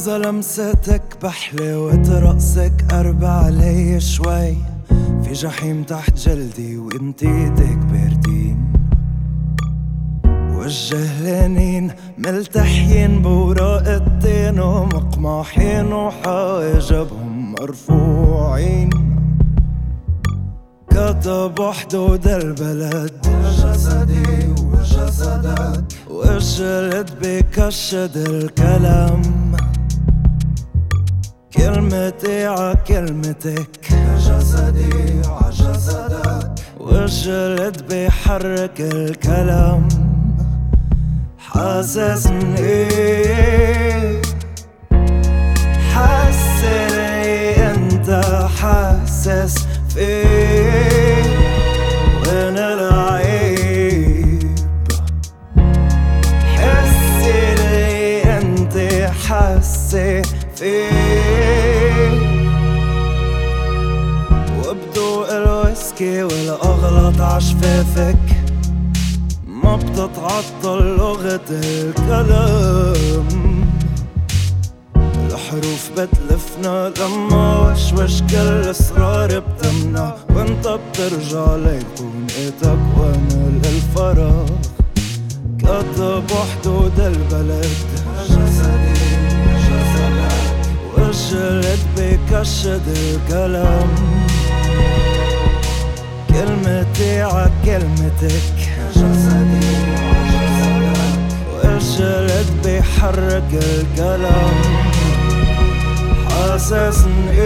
إذا لمستك بحلى رقصك قرب علي شوي، في جحيم تحت جلدي وانتي ايدك باردين، وجه لينين ملتحين بوراق التين ومقماحين وحواجبهم مرفوعين، كتبوا حدود البلد جسدي وجسدك، والجلد بكشد الكلام، كلمتي عكلمتك، جسدي عجسدك، والجلد بيحرك الكلام. حاسسني حسني انت حاسس فيه وين العيب، حسني انت حاسي فيه، وبدوق الويسكي والاغلط عشفافك، ما بتتعطل لغة الكلام، الحروف بتلفنا لما وشوش كل اسرار بتمنع، وانت بترجع ليكون ايدك وانا للفراغ، كتبوا حدود البلد جسدي جسدك، والجلد بكشد الكلام، كلمتي عكلمتك، جسدي وجسدك، والجلد بيحرك الكلام. حاسسني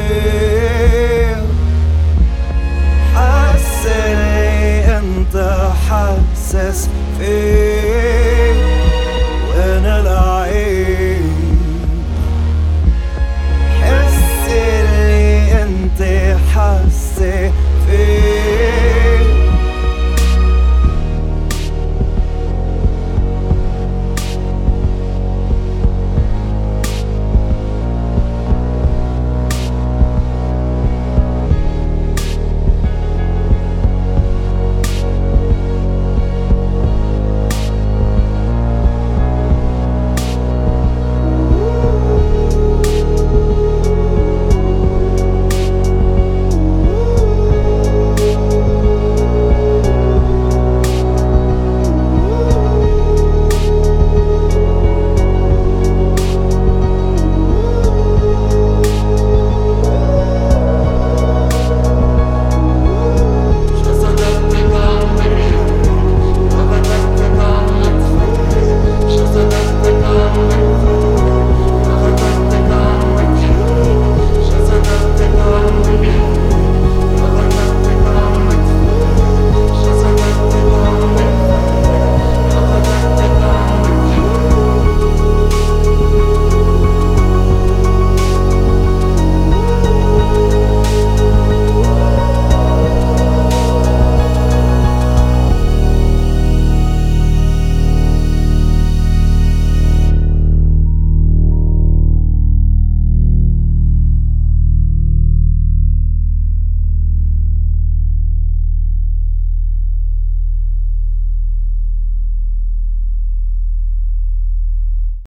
حاسني انت حاسس فيه